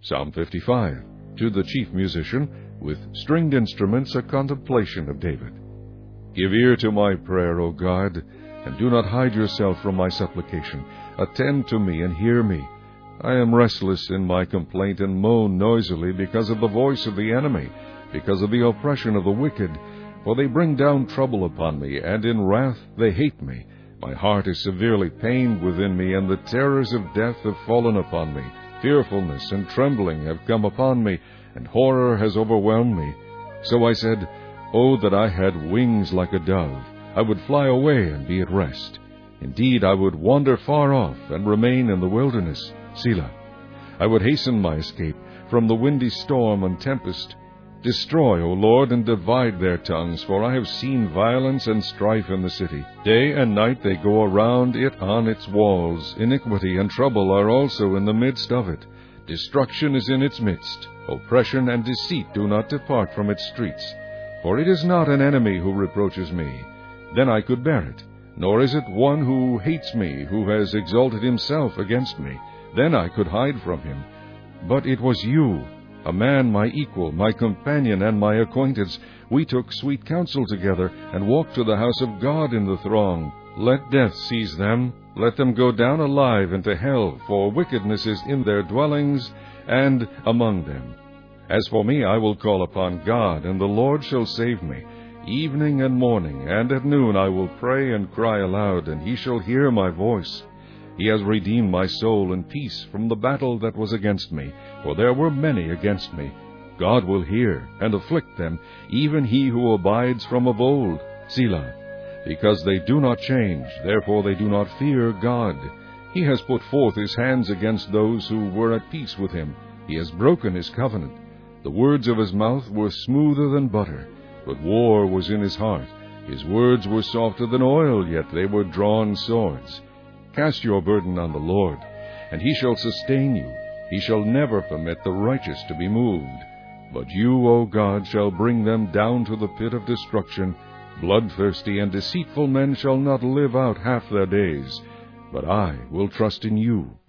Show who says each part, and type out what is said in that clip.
Speaker 1: Psalm 55. To the chief musician, with stringed instruments, a contemplation of David. Give ear to my prayer, O God, and do not hide yourself from my supplication. Attend to me and hear me. I am restless in my complaint and moan noisily because of the voice of the enemy, because of the oppression of the wicked. For they bring down trouble upon me, and in wrath they hate me. My heart is severely pained within me, and the terrors of death have fallen upon me. Fearfulness and trembling have come upon me, and horror has overwhelmed me. So I said, Oh, that I had wings like a dove! I would fly away and be at rest. Indeed, I would wander far off and remain in the wilderness. Selah. I would hasten my escape from the windy storm and tempest. Destroy, O Lord, and divide their tongues, for I have seen violence and strife in the city. Day and night they go around it on its walls. Iniquity and trouble are also in the midst of it. Destruction is in its midst. Oppression and deceit do not depart from its streets. For it is not an enemy who reproaches me. Then I could bear it. Nor is it one who hates me, who has exalted himself against me. Then I could hide from him. But it was you, a man my equal, my companion, and my acquaintance. We took sweet counsel together, and walked to the house of God in the throng. Let death seize them. Let them go down alive into hell, for wickedness is in their dwellings and among them. As for me, I will call upon God, and the Lord shall save me. Evening and morning, and at noon I will pray and cry aloud, and he shall hear my voice. He has redeemed my soul in peace from the battle that was against me, for there were many against me. God will hear and afflict them, even he who abides from of old. Selah. Because they do not change, therefore they do not fear God. He has put forth his hands against those who were at peace with him. He has broken his covenant. The words of his mouth were smoother than butter, but war was in his heart. His words were softer than oil, yet they were drawn swords. Cast your burden on the Lord, and he shall sustain you. He shall never permit the righteous to be moved. But you, O God, shall bring them down to the pit of destruction. Bloodthirsty and deceitful men shall not live out half their days. But I will trust in you.